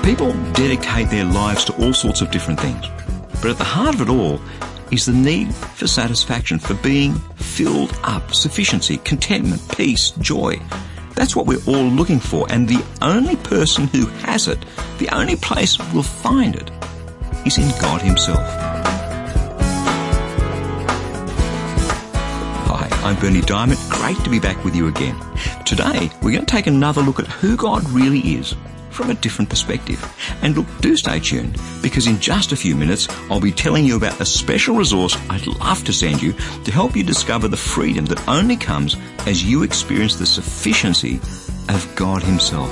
People dedicate their lives to all sorts of different things. But at the heart of it all is the need for satisfaction, for being filled up, sufficiency, contentment, peace, joy. That's what we're all looking for, and the only person who has it, the only place we'll find it, is in God Himself. Hi, I'm Bernie Diamond. Great to be back with you again. Today, we're going to take another look at who God really is from a different perspective. And look, do stay tuned, because in just a few minutes, I'll be telling you about a special resource I'd love to send you to help you discover the freedom that only comes as you experience the sufficiency of God Himself.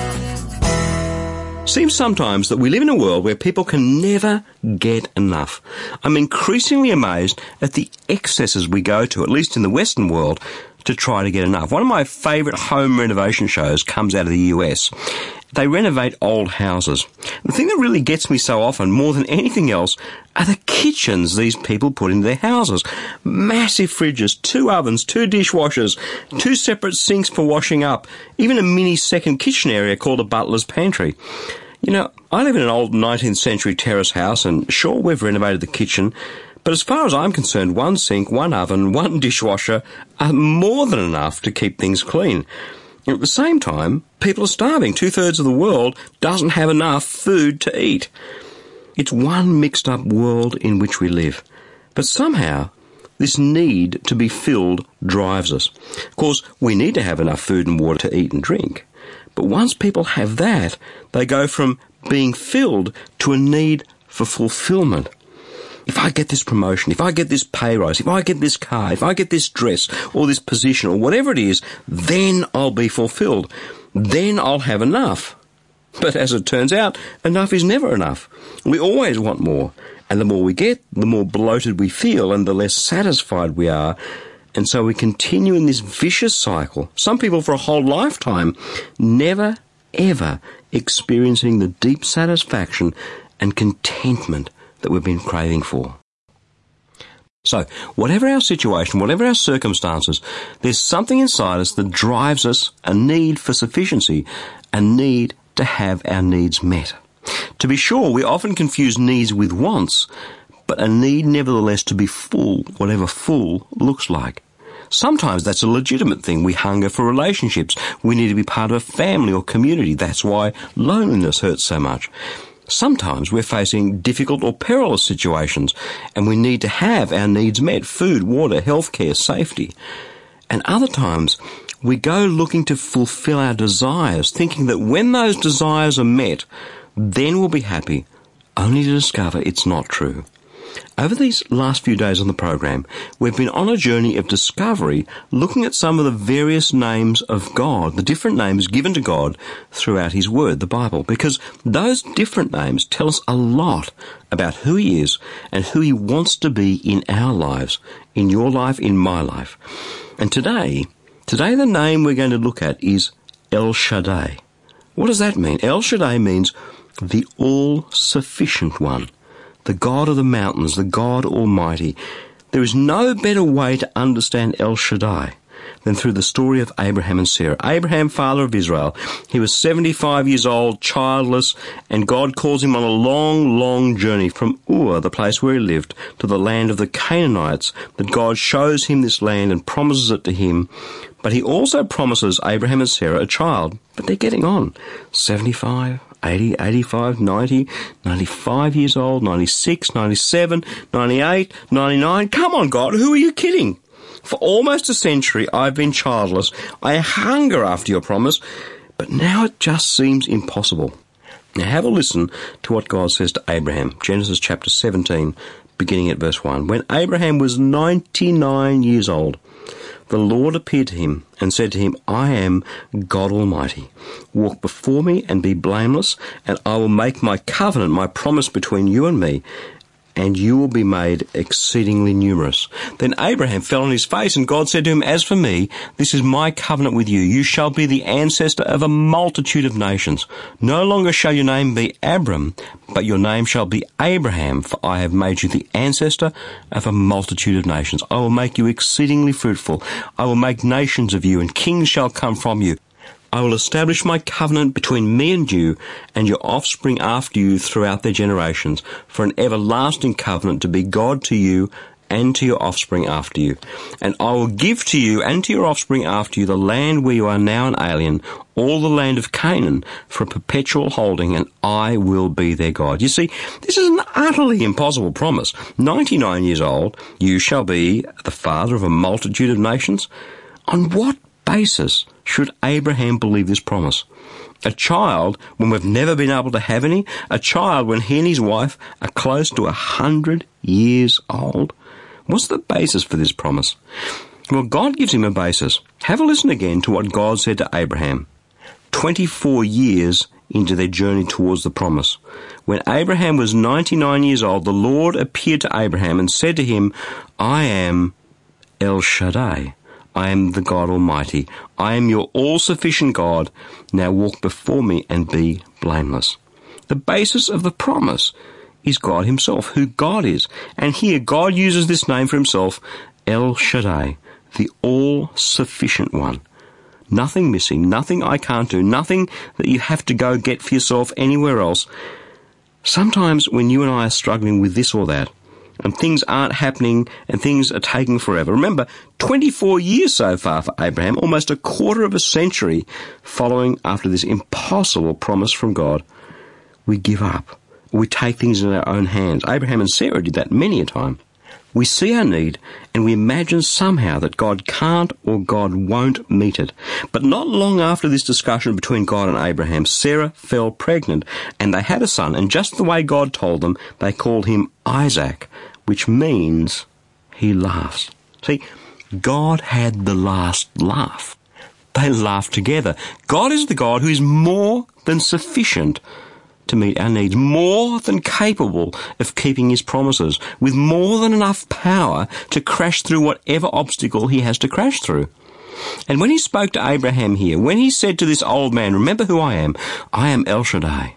Seems sometimes that we live in a world where people can never get enough. I'm increasingly amazed at the excesses we go to, at least in the Western world, to try to get enough. One of my favourite home renovation shows comes out of the US. They renovate old houses. The thing that really gets me so often, more than anything else, are the kitchens these people put into their houses. Massive fridges, 2 ovens, 2 dishwashers, 2 separate sinks for washing up, even a mini second kitchen area called a butler's pantry. You know, I live in an old 19th century terrace house, and sure, we've renovated the kitchen, but as far as I'm concerned, 1 sink, 1 oven, 1 dishwasher are more than enough to keep things clean. At the same time, people are starving. 2/3 of the world doesn't have enough food to eat. It's one mixed up world in which we live. But somehow, this need to be filled drives us. Of course, we need to have enough food and water to eat and drink. But once people have that, they go from being filled to a need for fulfillment. If I get this promotion, if I get this pay rise, if I get this car, if I get this dress or this position or whatever it is, then I'll be fulfilled. Then I'll have enough. But as it turns out, enough is never enough. We always want more. And the more we get, the more bloated we feel and the less satisfied we are. And so we continue in this vicious cycle, some people for a whole lifetime, never, ever experiencing the deep satisfaction and contentment that we've been craving for. So, whatever our situation, whatever our circumstances, there's something inside us that drives us, a need for sufficiency, a need to have our needs met. To be sure, we often confuse needs with wants, but a need nevertheless to be full, whatever full looks like. Sometimes that's a legitimate thing. We hunger for relationships. We need to be part of a family or community. That's why loneliness hurts so much. Sometimes we're facing difficult or perilous situations and we need to have our needs met: food, water, healthcare, safety. And other times we go looking to fulfill our desires, thinking that when those desires are met, then we'll be happy, only to discover it's not true. Over these last few days on the program, we've been on a journey of discovery, looking at some of the various names of God, the different names given to God throughout His Word, the Bible, because those different names tell us a lot about who He is and who He wants to be in our lives, in your life, in my life. And today the name we're going to look at is El Shaddai. What does that mean? El Shaddai means the all-sufficient one. The God of the mountains, the God Almighty. There is no better way to understand El Shaddai than through the story of Abraham and Sarah. Abraham, father of Israel, he was 75 years old, childless, and God calls him on a long, long journey from Ur, the place where he lived, to the land of the Canaanites, that God shows him this land and promises it to him. But he also promises Abraham and Sarah a child, but they're getting on. 75, 80, 85, 90, 95 years old, 96, 97, 98, 99. Come on, God, who are you kidding? For almost a century, I've been childless. I hunger after your promise, but now it just seems impossible. Now have a listen to what God says to Abraham. Genesis chapter 17, beginning at verse 1. When Abraham was 99 years old, the Lord appeared to him and said to him, I am God Almighty. Walk before me and be blameless, and I will make my covenant, my promise between you and me, and you will be made exceedingly numerous. Then Abraham fell on his face, and God said to him, As for me, this is my covenant with you. You shall be the ancestor of a multitude of nations. No longer shall your name be Abram, but your name shall be Abraham, for I have made you the ancestor of a multitude of nations. I will make you exceedingly fruitful. I will make nations of you, and kings shall come from you. I will establish my covenant between me and you and your offspring after you throughout their generations, for an everlasting covenant to be God to you and to your offspring after you. And I will give to you and to your offspring after you the land where you are now an alien, all the land of Canaan, for a perpetual holding, and I will be their God. You see, this is an utterly impossible promise. 99 years old, you shall be the father of a multitude of nations. On what basis should Abraham believe this promise? A child when we've never been able to have any? A child when he and his wife are close to 100 years old? What's the basis for this promise? Well, God gives him a basis. Have a listen again to what God said to Abraham 24 years into their journey towards the promise. When Abraham was 99 years old, the Lord appeared to Abraham and said to him, I am El Shaddai. I am the God Almighty. I am your all-sufficient God. Now walk before me and be blameless. The basis of the promise is God himself, who God is. And here God uses this name for himself, El Shaddai, the all-sufficient one. Nothing missing, nothing I can't do, nothing that you have to go get for yourself anywhere else. Sometimes when you and I are struggling with this or that, and things aren't happening and things are taking forever. Remember, 24 years so far for Abraham, almost a quarter of a century following after this impossible promise from God. We give up. We take things in our own hands. Abraham and Sarah did that many a time. We see our need and we imagine somehow that God can't or God won't meet it. But not long after this discussion between God and Abraham, Sarah fell pregnant and they had a son, and just the way God told them, they called him Isaac, which means he laughs. See, God had the last laugh. They laughed together. God is the God who is more than sufficient to meet our needs, more than capable of keeping his promises, with more than enough power to crash through whatever obstacle he has to crash through. And when he spoke to Abraham here, when he said to this old man, remember who I am El Shaddai,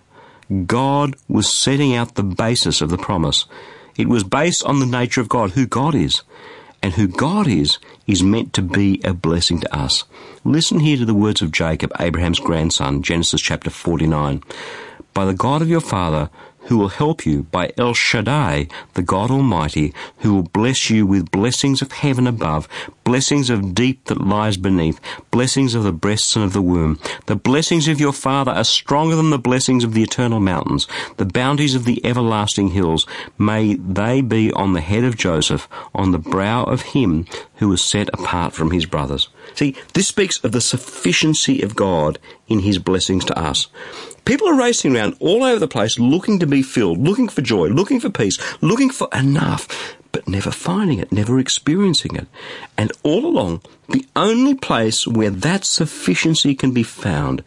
God was setting out the basis of the promise. It was based on the nature of God, who God is. And who God is meant to be a blessing to us. Listen here to the words of Jacob, Abraham's grandson, Genesis chapter 49. By the God of your father, who will help you, by El Shaddai, the God Almighty, who will bless you with blessings of heaven above, blessings of deep that lies beneath, blessings of the breasts and of the womb. The blessings of your father are stronger than the blessings of the eternal mountains, the bounties of the everlasting hills. May they be on the head of Joseph, on the brow of him who was set apart from his brothers. See, this speaks of the sufficiency of God in his blessings to us. People are racing around all over the place looking to be filled, looking for joy, looking for peace, looking for enough, but never finding it, never experiencing it. And all along, the only place where that sufficiency can be found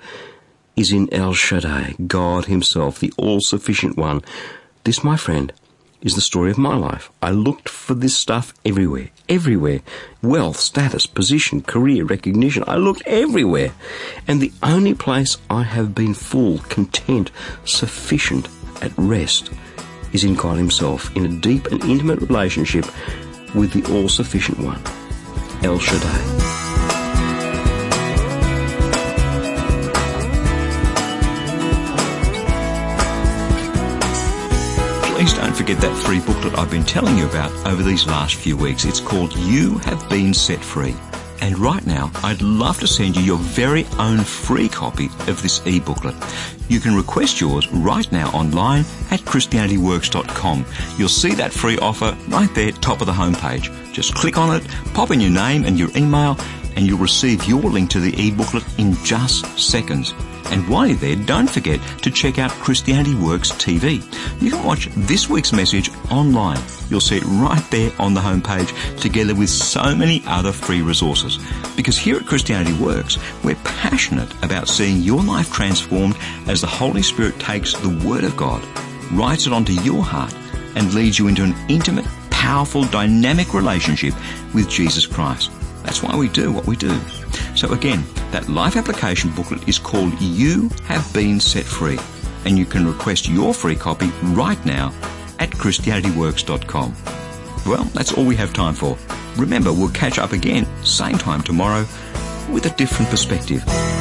is in El Shaddai, God himself, the all-sufficient one. This, my friend, is the story of my life. I looked for this stuff everywhere. Wealth, status, position, career, recognition. I looked everywhere. And the only place I have been full, content, sufficient, at rest is in God himself, in a deep and intimate relationship with the all-sufficient one, El Shaddai. Please don't forget that free booklet I've been telling you about over these last few weeks. It's called You Have Been Set Free. And right now, I'd love to send you your very own free copy of this e-booklet. You can request yours right now online at ChristianityWorks.com. You'll see that free offer right there, top of the homepage. Just click on it, pop in your name and your email, and you'll receive your link to the e-booklet in just seconds. And while you're there, don't forget to check out Christianity Works TV. You can watch this week's message online. You'll see it right there on the homepage, together with so many other free resources. Because here at Christianity Works, we're passionate about seeing your life transformed as the Holy Spirit takes the Word of God, writes it onto your heart, and leads you into an intimate, powerful, dynamic relationship with Jesus Christ. That's why we do what we do. So again, that life application booklet is called You Have Been Set Free, and you can request your free copy right now at ChristianityWorks.com. Well, that's all we have time for. Remember, we'll catch up again, same time tomorrow, with a different perspective.